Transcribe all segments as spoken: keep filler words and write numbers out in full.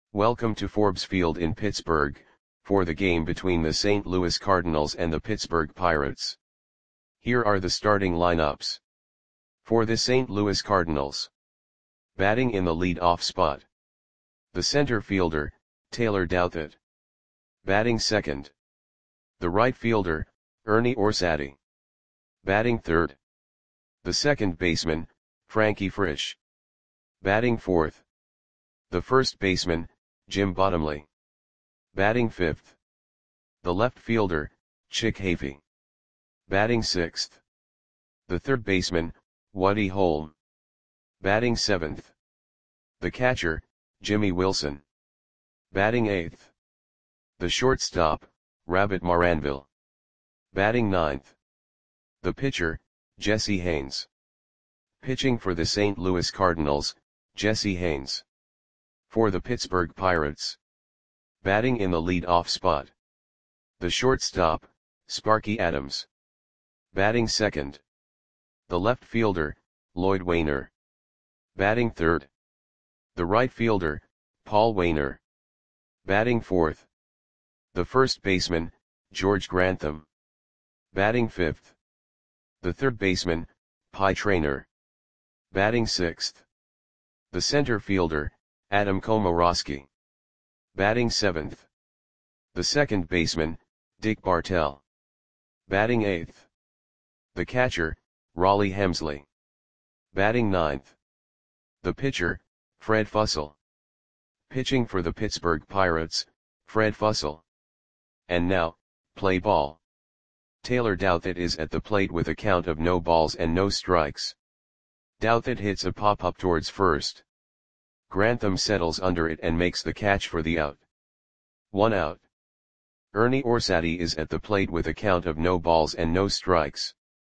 Welcome to Forbes Field in Pittsburgh, for the game between the Saint Louis Cardinals and the Pittsburgh Pirates. Here are the starting lineups. For the Saint Louis Cardinals. Batting in the lead-off spot. The center fielder, Taylor Douthit. Batting second. The right fielder, Ernie Orsatti. Batting third. The second baseman, Frankie Frisch. Batting fourth. The first baseman, Jim Bottomley. Batting fifth. The left fielder, Chick Hafey. Batting sixth. The third baseman, Woody Holm. Batting seventh. The catcher, Jimmy Wilson. Batting eighth. The shortstop, Rabbit Maranville. Batting ninth. The pitcher, Jesse Haynes. Pitching for the Saint Louis Cardinals, Jesse Haynes. For the Pittsburgh Pirates. Batting in the lead-off spot. The shortstop, Sparky Adams. Batting second. The left fielder, Lloyd Wainer. Batting third. The right fielder, Paul Wainer. Batting fourth. The first baseman, George Grantham. Batting fifth. The third baseman, Pie Traynor. Batting sixth. The center fielder, Adam Komoroski. Batting seventh. The second baseman, Dick Bartell. Batting eighth. The catcher, Raleigh Hemsley. Batting ninth. The pitcher, Fred Fussell. Pitching for the Pittsburgh Pirates, Fred Fussell. And now, play ball. Taylor Douthit is at the plate with a count of no balls and no strikes. Douthit hits a pop-up towards first. Grantham settles under it and makes the catch for the out. One out. Ernie Orsatti is at the plate with a count of no balls and no strikes.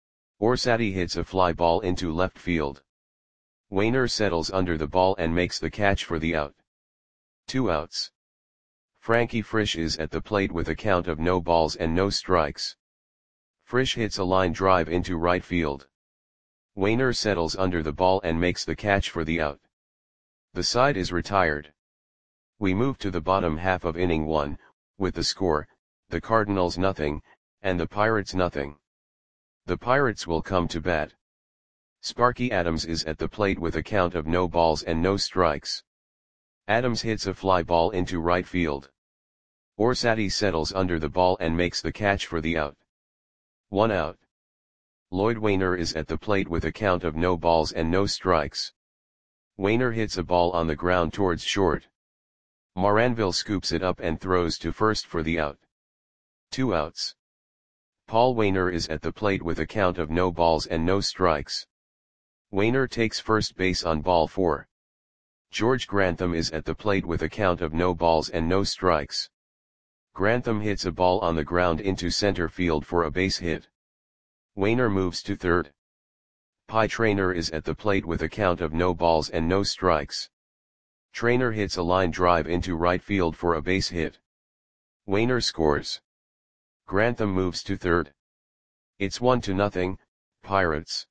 Orsatti hits a fly ball into left field. Wainer settles under the ball and makes the catch for the out. Two outs. Frankie Frisch is at the plate with a count of no balls and no strikes. Frisch hits a line drive into right field. Wainer settles under the ball and makes the catch for the out. The side is retired. We move to the bottom half of inning one, with the score, the Cardinals nothing, and the Pirates nothing. The Pirates will come to bat. Sparky Adams is at the plate with a count of no balls and no strikes. Adams hits a fly ball into right field. Orsatti settles under the ball and makes the catch for the out. One out. Lloyd Wainer is at the plate with a count of no balls and no strikes. Wainer hits a ball on the ground towards short. Maranville scoops it up and throws to first for the out. Two outs. Paul Wainer is at the plate with a count of no balls and no strikes. Wainer takes first base on ball four. George Grantham is at the plate with a count of no balls and no strikes. Grantham hits a ball on the ground into center field for a base hit. Wainer moves to third. Pie Traynor is at the plate with a count of no balls and no strikes. Traynor hits a line drive into right field for a base hit. Wainer scores. Grantham moves to third. It's one to nothing, Pirates.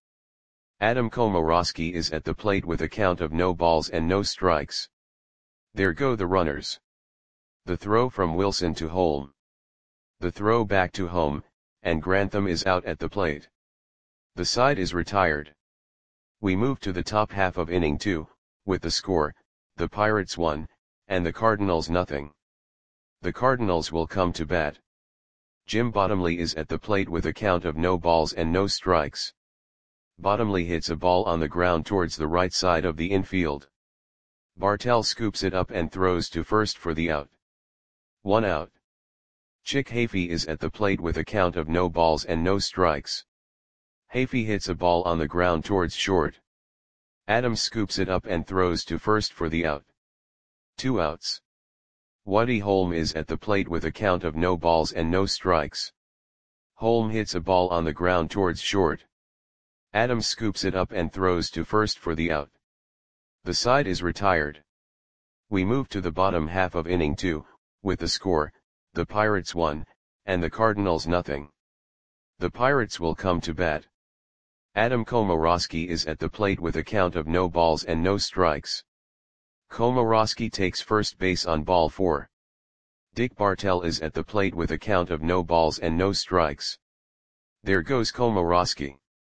Adam Komoroski is at the plate with a count of no balls and no strikes. There go the runners. The throw from Wilson to Holm. The throw back to Holm, and Grantham is out at the plate. The side is retired. We move to the top half of inning two, with the score, the Pirates one, and the Cardinals nothing. The Cardinals will come to bat. Jim Bottomley is at the plate with a count of no balls and no strikes. Bottomley hits a ball on the ground towards the right side of the infield. Bartell scoops it up and throws to first for the out. One out. Chick Hafey is at the plate with a count of no balls and no strikes. Hafey hits a ball on the ground towards short. Adams scoops it up and throws to first for the out. Two outs. Woody Holm is at the plate with a count of no balls and no strikes. Holm hits a ball on the ground towards short. Adams scoops it up and throws to first for the out. The side is retired. We move to the bottom half of inning two, with the score, the Pirates one, and the Cardinals nothing. The Pirates will come to bat. Adam Komoroski is at the plate with a count of no balls and no strikes. Komorowski takes first base on ball four. Dick Bartell is at the plate with a count of no balls and no strikes. There goes Komorowski.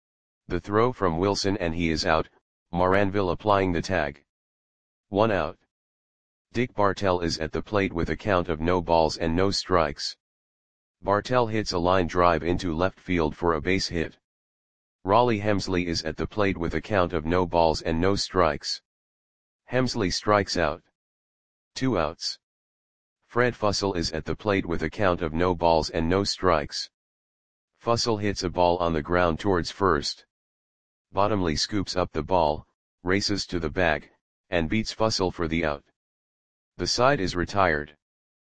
The throw from Wilson and he is out, Moranville applying the tag. One out. Dick Bartell is at the plate with a count of no balls and no strikes. Bartell hits a line drive into left field for a base hit. Raleigh Hemsley is at the plate with a count of no balls and no strikes. Hemsley strikes out. Two outs. Fred Fussell is at the plate with a count of no balls and no strikes. Fussell hits a ball on the ground towards first. Bottomley scoops up the ball, races to the bag, and beats Fussell for the out. The side is retired.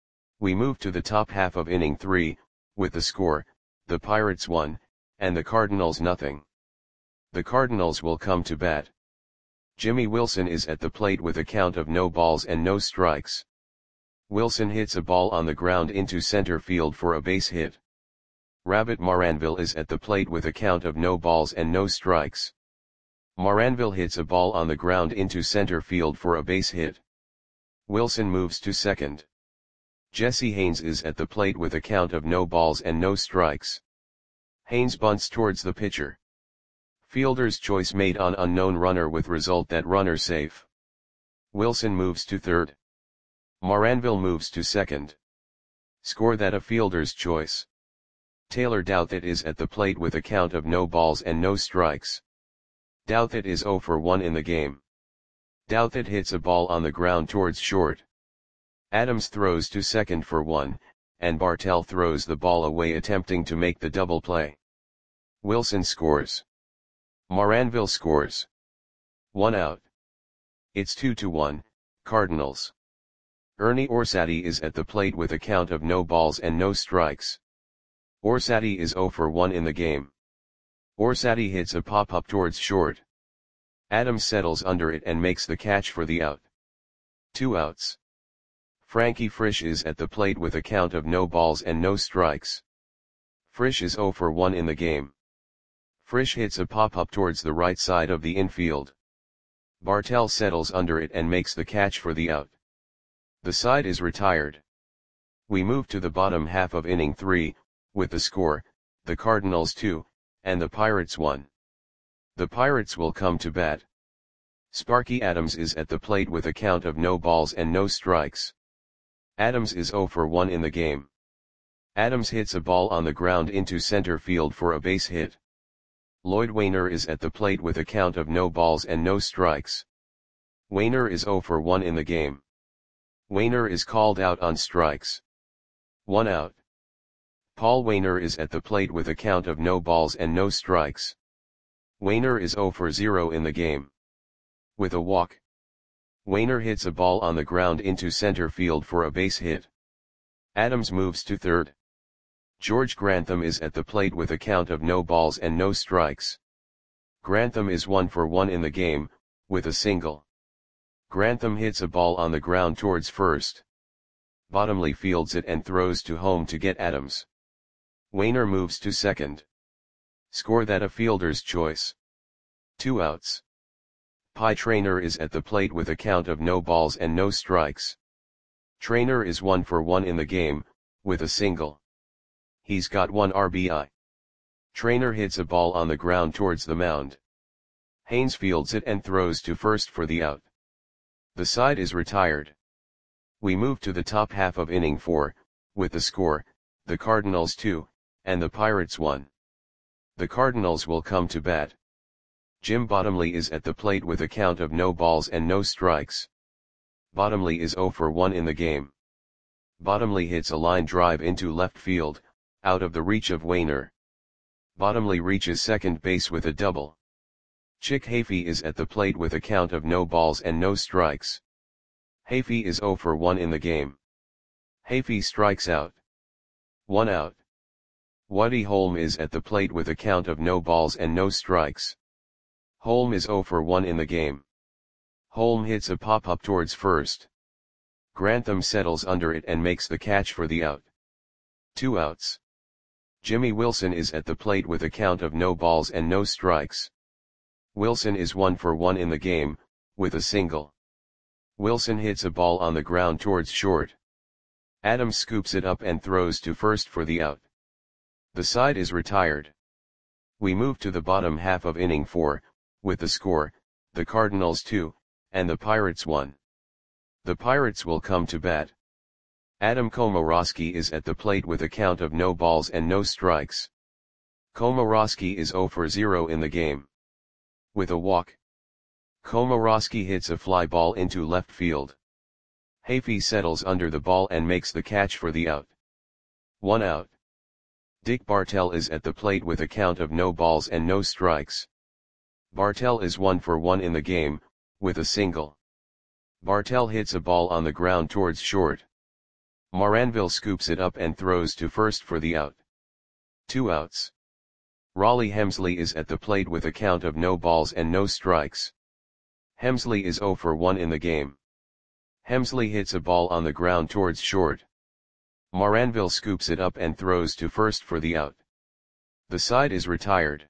We move to the top half of inning three, with the score, the Pirates one, and the Cardinals nothing. The Cardinals will come to bat. Jimmy Wilson is at the plate with a count of no balls and no strikes. Wilson hits a ball on the ground into center field for a base hit. Rabbit Moranville is at the plate with a count of no balls and no strikes. Moranville hits a ball on the ground into center field for a base hit. Wilson moves to second. Jesse Haynes is at the plate with a count of no balls and no strikes. Haynes bunts towards the pitcher. Fielder's choice made on unknown runner with result that runner safe. Wilson moves to third. Moranville moves to second. Score that a fielder's choice. Taylor Douthit is at the plate with a count of no balls and no strikes. Douthit is oh for one in the game. Douthit hits a ball on the ground towards short. Adams throws to second for one, and Bartell throws the ball away attempting to make the double play. Wilson scores. Moranville scores. One out. It's two to one, Cardinals. Ernie Orsatti is at the plate with a count of no balls and no strikes. Orsatti is oh for one in the game. Orsatti hits a pop-up towards short. Adams settles under it and makes the catch for the out. Two outs. Frankie Frisch is at the plate with a count of no balls and no strikes. Frisch is oh for one in the game. Frisch hits a pop-up towards the right side of the infield. Bartell settles under it and makes the catch for the out. The side is retired. We move to the bottom half of inning three, with the score, the Cardinals two, and the Pirates one. The Pirates will come to bat. Sparky Adams is at the plate with a count of no balls and no strikes. Adams is oh for one in the game. Adams hits a ball on the ground into center field for a base hit. Lloyd Wainer is at the plate with a count of no balls and no strikes. Wainer is oh for one in the game. Wainer is called out on strikes. One out. Paul Wainer is at the plate with a count of no balls and no strikes. Wainer is oh for zero in the game. With a walk. Wainer hits a ball on the ground into center field for a base hit. Adams moves to third. George Grantham is at the plate with a count of no balls and no strikes. Grantham is one for one in the game, with a single. Grantham hits a ball on the ground towards first. Bottomley fields it and throws to home to get Adams. Wainer moves to second. Score that a fielder's choice. Two outs. Pie Traynor is at the plate with a count of no balls and no strikes. Traynor is one for one in the game, with a single. He's got one R B I. Traynor hits a ball on the ground towards the mound. Haynes fields it and throws to first for the out. The side is retired. We move to the top half of inning four, with the score, the Cardinals two, and the Pirates one. The Cardinals will come to bat. Jim Bottomley is at the plate with a count of no balls and no strikes. Bottomley is oh for one in the game. Bottomley hits a line drive into left field, out of the reach of Wainer. Bottomley reaches second base with a double. Chick Hafey is at the plate with a count of no balls and no strikes. Hafey is oh for one in the game. Hafey strikes out. One out. Woody Holm is at the plate with a count of no balls and no strikes. Holm is oh for one in the game. Holm hits a pop-up towards first. Grantham settles under it and makes the catch for the out. Two outs. Jimmy Wilson is at the plate with a count of no balls and no strikes. Wilson is one for one in the game, with a single. Wilson hits a ball on the ground towards short. Adams scoops it up and throws to first for the out. The side is retired. We move to the bottom half of inning four, with the score, the Cardinals two, and the Pirates one. The Pirates will come to bat. Adam Komorowski is at the plate with a count of no balls and no strikes. Komorowski is zero for zero in the game. With a walk, Komorowski hits a fly ball into left field. Hafey settles under the ball and makes the catch for the out. One out. Dick Bartell is at the plate with a count of no balls and no strikes. Bartell is one for one in the game, with a single. Bartell hits a ball on the ground towards short. Moranville scoops it up and throws to first for the out. Two outs. Raleigh Hemsley is at the plate with a count of no balls and no strikes. Hemsley is zero for one in the game. Hemsley hits a ball on the ground towards short. Moranville scoops it up and throws to first for the out. The side is retired.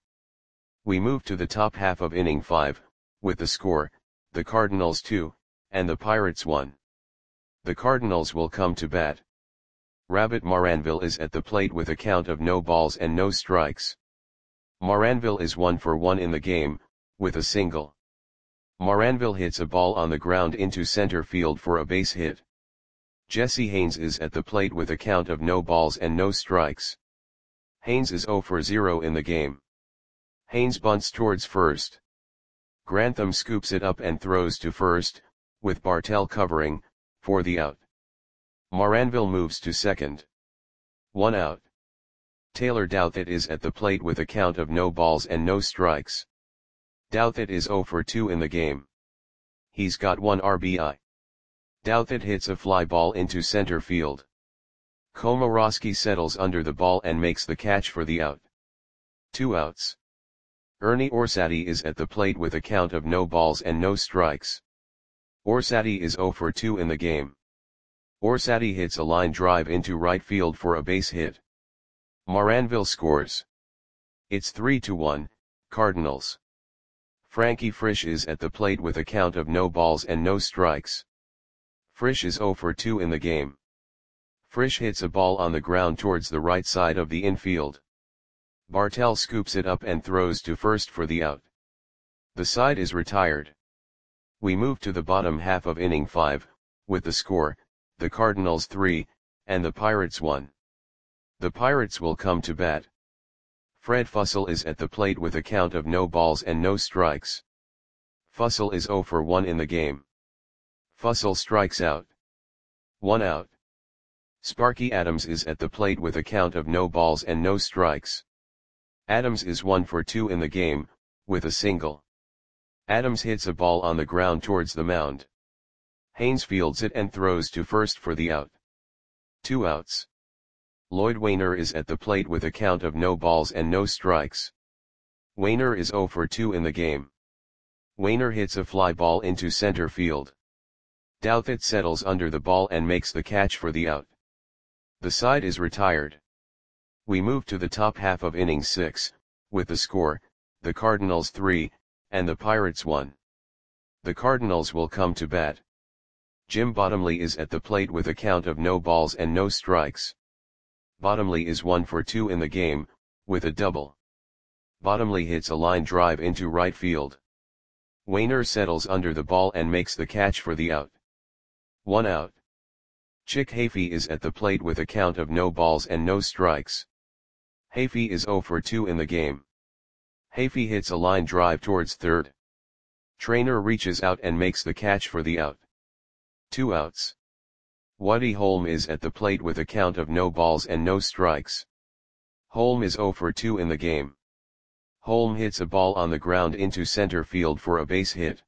We move to the top half of inning five, with the score, the Cardinals two, and the Pirates one. The Cardinals will come to bat. Rabbit Moranville is at the plate with a count of no balls and no strikes. Moranville is one for one in the game, with a single. Moranville hits a ball on the ground into center field for a base hit. Jesse Haynes is at the plate with a count of no balls and no strikes. Haynes is zero for zero in the game. Haynes bunts towards first. Grantham scoops it up and throws to first, with Bartell covering, for the out. Moranville moves to second. One out. Taylor Douthit is at the plate with a count of no balls and no strikes. Douthit is zero for two in the game. He's got one R B I. Douthit hits a fly ball into center field. Komorowski settles under the ball and makes the catch for the out. Two outs. Ernie Orsatti is at the plate with a count of no balls and no strikes. Orsatti is zero for two in the game. Orsatti hits a line drive into right field for a base hit. Moranville scores. It's three to one, Cardinals. Frankie Frisch is at the plate with a count of no balls and no strikes. Frisch is zero for two in the game. Frisch hits a ball on the ground towards the right side of the infield. Bartell scoops it up and throws to first for the out. The side is retired. We move to the bottom half of inning five, with the score, the Cardinals three, and the Pirates one. The Pirates will come to bat. Fred Fussell is at the plate with a count of no balls and no strikes. Fussell is zero for one in the game. Fussell strikes out. One out. Sparky Adams is at the plate with a count of no balls and no strikes. Adams is one for two in the game, with a single. Adams hits a ball on the ground towards the mound. Haynes fields it and throws to first for the out. Two outs. Lloyd Wainer is at the plate with a count of no balls and no strikes. Wainer is zero for two in the game. Wainer hits a fly ball into center field. Douthit settles under the ball and makes the catch for the out. The side is retired. We move to the top half of inning six, with the score, the Cardinals three, and the Pirates one. The Cardinals will come to bat. Jim Bottomley is at the plate with a count of no balls and no strikes. Bottomley is one for two in the game, with a double. Bottomley hits a line drive into right field. Wainer settles under the ball and makes the catch for the out. One out. Chick Hafey is at the plate with a count of no balls and no strikes. Hafey is zero for two in the game. Hafey hits a line drive towards third. Trainer reaches out and makes the catch for the out. Two outs. Waddy Holm is at the plate with a count of no balls and no strikes. Holm is zero for two in the game. Holm hits a ball on the ground into center field for a base hit.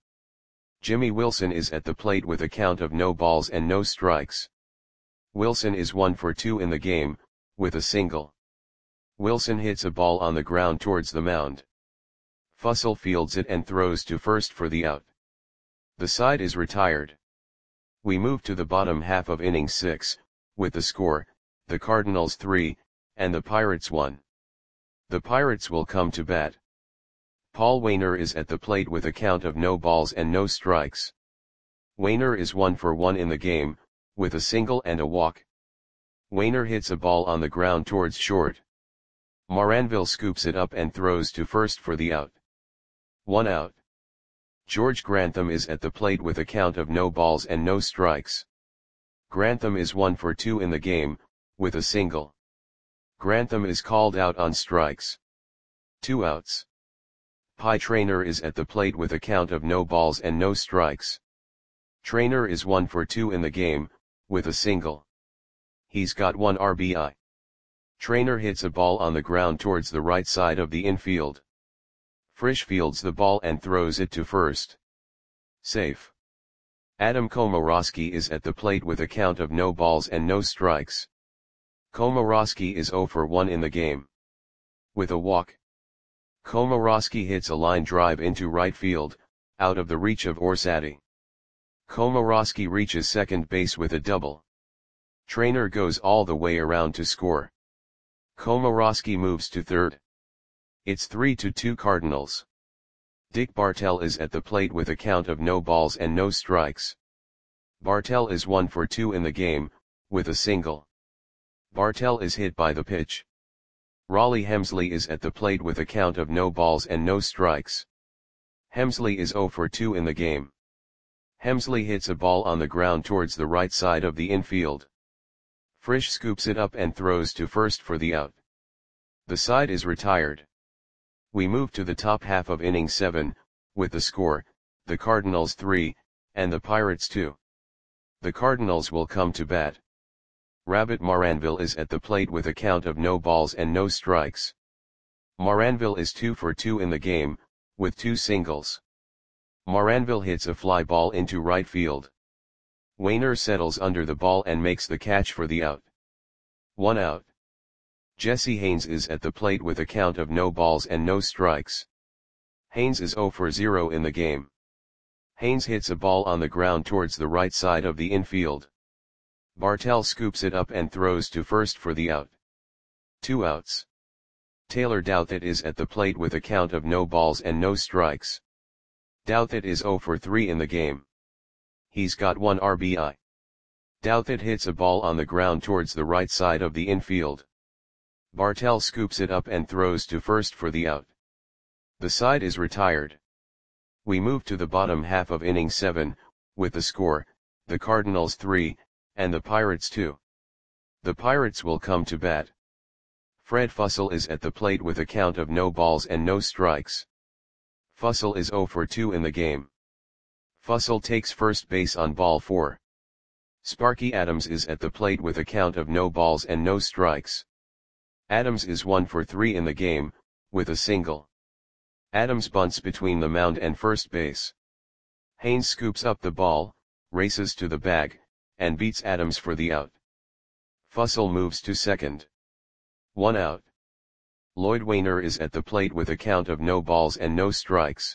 Jimmy Wilson is at the plate with a count of no balls and no strikes. Wilson is one for two in the game, with a single. Wilson hits a ball on the ground towards the mound. Fussell fields it and throws to first for the out. The side is retired. We move to the bottom half of inning six, with the score, the Cardinals three, and the Pirates one. The Pirates will come to bat. Paul Wainer is at the plate with a count of no balls and no strikes. Wainer is one for one in the game, with a single and a walk. Wainer hits a ball on the ground towards short. Moranville scoops it up and throws to first for the out. One out. George Grantham is at the plate with a count of no balls and no strikes. Grantham is one for two in the game, with a single. Grantham is called out on strikes. Two outs. Pie Traynor is at the plate with a count of no balls and no strikes. Traynor is one for two in the game, with a single. He's got one R B I. Traynor hits a ball on the ground towards the right side of the infield. Frisch fields the ball and throws it to first. Safe. Adam Komorowski is at the plate with a count of no balls and no strikes. Komorowski is zero for one in the game. With a walk. Komorowski hits a line drive into right field, out of the reach of Orsatti. Komorowski reaches second base with a double. Traynor goes all the way around to score. Komorowski moves to third. It's three to two Cardinals. Dick Bartell is at the plate with a count of no balls and no strikes. Bartell is one for two in the game, with a single. Bartell is hit by the pitch. Raleigh Hemsley is at the plate with a count of no balls and no strikes. Hemsley is zero for two in the game. Hemsley hits a ball on the ground towards the right side of the infield. Frisch scoops it up and throws to first for the out. The side is retired. We move to the top half of inning seven, with the score, the Cardinals three, and the Pirates two. The Cardinals will come to bat. Rabbit Moranville is at the plate with a count of no balls and no strikes. Moranville is two for two in the game, with two singles. Moranville hits a fly ball into right field. Wainer settles under the ball and makes the catch for the out. One out. Jesse Haynes is at the plate with a count of no balls and no strikes. Haynes is zero for zero in the game. Haynes hits a ball on the ground towards the right side of the infield. Bartell scoops it up and throws to first for the out. Two outs. Taylor Douthit is at the plate with a count of no balls and no strikes. Douthit is zero for three in the game. He's got one R B I. Douthit hits a ball on the ground towards the right side of the infield. Bartell scoops it up and throws to first for the out. The side is retired. We move to the bottom half of inning seven, with the score, the Cardinals three, and the Pirates two. The Pirates will come to bat. Fred Fussell is at the plate with a count of no balls and no strikes. Fussell is zero for two in the game. Fussell takes first base on ball four. Sparky Adams is at the plate with a count of no balls and no strikes. Adams is one for three in the game, with a single. Adams bunts between the mound and first base. Haynes scoops up the ball, races to the bag, and beats Adams for the out. Fussell moves to second. One out. Lloyd Wainer is at the plate with a count of no balls and no strikes.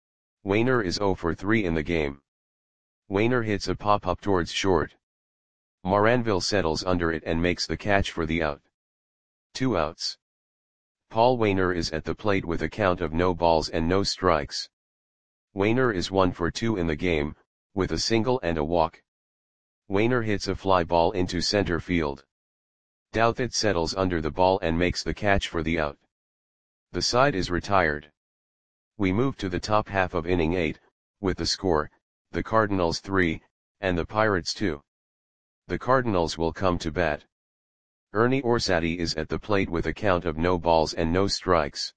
Wainer is zero for three in the game. Wainer hits a pop-up towards short. Moranville settles under it and makes the catch for the out. Two outs. Paul Wainer is at the plate with a count of no balls and no strikes. Wainer is one for two in the game, with a single and a walk. Wainer hits a fly ball into center field. Douthit settles under the ball and makes the catch for the out. The side is retired. We move to the top half of inning eight, with the score, the Cardinals three, and the Pirates two. The Cardinals will come to bat. Ernie Orsatti is at the plate with a count of no balls and no strikes.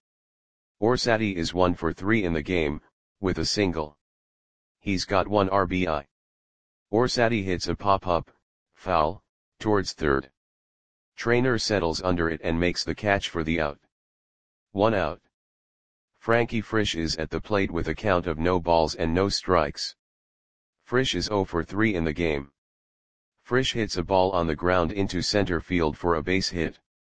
Orsatti is one for three in the game, with a single. He's got one R B I. Orsatti hits a pop-up, foul, towards third. Traynor settles under it and makes the catch for the out. One out. Frankie Frisch is at the plate with a count of no balls and no strikes. Frisch is zero for three in the game. Frisch hits a ball on the ground into center field for a base hit.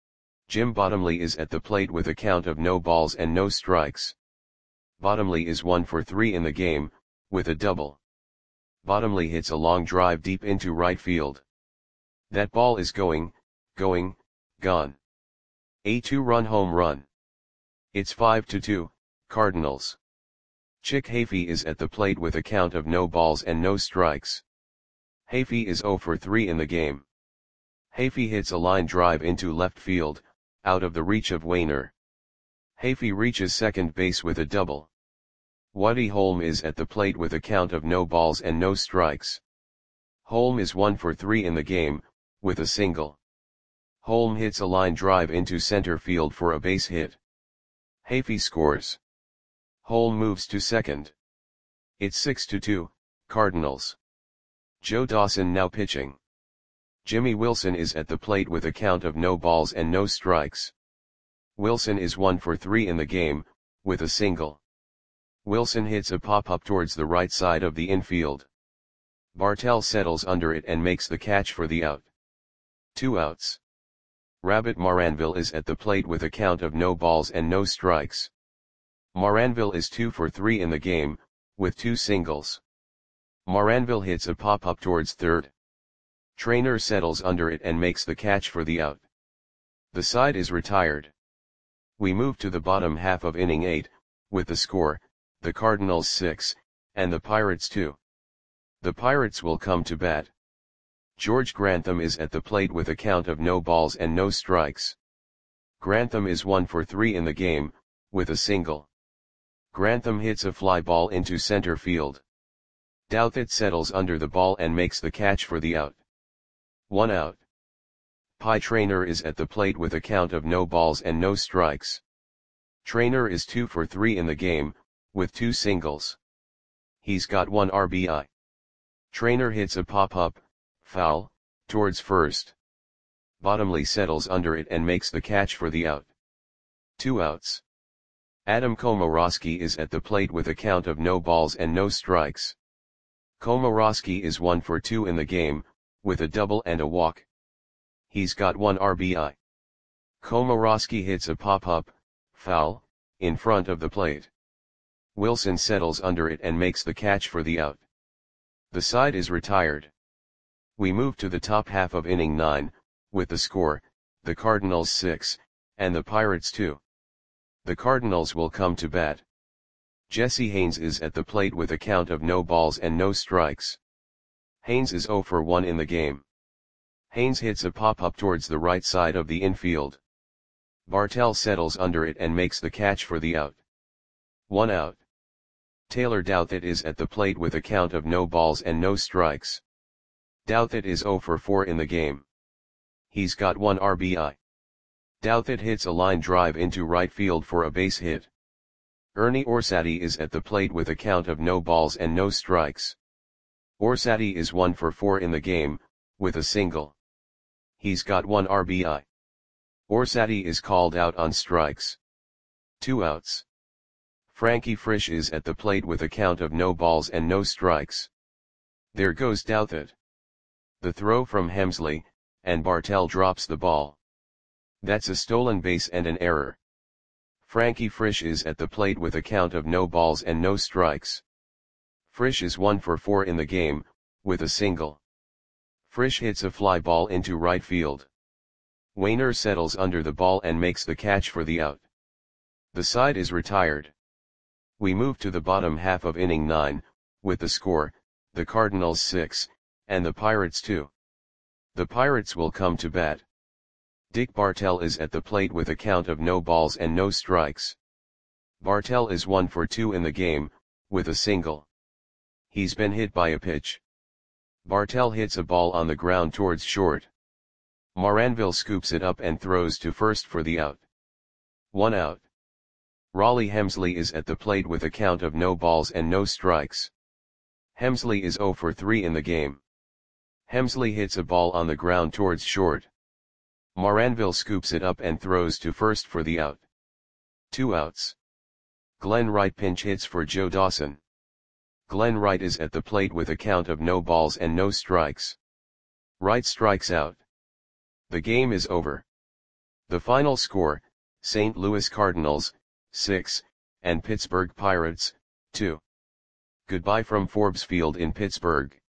Jim Bottomley is at the plate with a count of no balls and no strikes. Bottomley is one for three in the game, with a double. Bottomley hits a long drive deep into right field. That ball is going, going, gone. A two-run home run. It's five to two, Cardinals. Chick Hafey is at the plate with a count of no balls and no strikes. Hafey is zero for three in the game. Hafey hits a line drive into left field, out of the reach of Wainer. Hafey reaches second base with a double. Woody Holm is at the plate with a count of no balls and no strikes. Holm is one for three in the game, with a single. Holm hits a line drive into center field for a base hit. Hafey scores. Holm moves to second. It's six to two, Cardinals. Joe Dawson now pitching. Jimmy Wilson is at the plate with a count of no balls and no strikes. Wilson is one for three in the game, with a single. Wilson hits a pop-up towards the right side of the infield. Bartell settles under it and makes the catch for the out. Two outs. Rabbit Maranville is at the plate with a count of no balls and no strikes. Maranville is two for three in the game, with two singles. Maranville hits a pop-up towards third. Trainer settles under it and makes the catch for the out. The side is retired. We move to the bottom half of inning eight, with the score, the Cardinals six, and the Pirates two. The Pirates will come to bat. George Grantham is at the plate with a count of no balls and no strikes. Grantham is one for three in the game, with a single. Grantham hits a fly ball into center field. Douthit settles under the ball and makes the catch for the out. One out. Pie Trainer is at the plate with a count of no balls and no strikes. Trainer is two for three in the game, with two singles. He's got one R B I. Trainer hits a pop-up, foul, towards first. Bottomley settles under it and makes the catch for the out. Two outs. Adam Komorowski is at the plate with a count of no balls and no strikes. Komorowski is one for two in the game, with a double and a walk. He's got one R B I. Komorowski hits a pop-up, foul, in front of the plate. Wilson settles under it and makes the catch for the out. The side is retired. We move to the top half of inning nine, with the score, the Cardinals six, and the Pirates two. The Cardinals will come to bat. Jesse Haynes is at the plate with a count of no balls and no strikes. Haynes is zero for one in the game. Haynes hits a pop-up towards the right side of the infield. Bartell settles under it and makes the catch for the out. One out. Taylor Douthit is at the plate with a count of no balls and no strikes. Douthit is zero for four in the game. He's got one R B I. Douthit hits a line drive into right field for a base hit. Ernie Orsatti is at the plate with a count of no balls and no strikes. Orsatti is one for four in the game, with a single. He's got one R B I. Orsatti is called out on strikes. Two outs. Frankie Frisch is at the plate with a count of no balls and no strikes. There goes Douthit. The throw from Hemsley, and Bartell drops the ball. That's a stolen base and an error. Frankie Frisch is at the plate with a count of no balls and no strikes. Frisch is one for four in the game, with a single. Frisch hits a fly ball into right field. Wainer settles under the ball and makes the catch for the out. The side is retired. We move to the bottom half of inning nine, with the score, the Cardinals six, and the Pirates two. The Pirates will come to bat. Dick Bartell is at the plate with a count of no balls and no strikes. Bartell is one for two in the game, with a single. He's been hit by a pitch. Bartell hits a ball on the ground towards short. Maranville scoops it up and throws to first for the out. One out. Raleigh Hemsley is at the plate with a count of no balls and no strikes. Hemsley is zero for three in the game. Hemsley hits a ball on the ground towards short. Maranville scoops it up and throws to first for the out. Two outs. Glenn Wright pinch hits for Joe Dawson. Glenn Wright is at the plate with a count of no balls and no strikes. Wright strikes out. The game is over. The final score, Saint Louis Cardinals, six, and Pittsburgh Pirates, two. Goodbye from Forbes Field in Pittsburgh.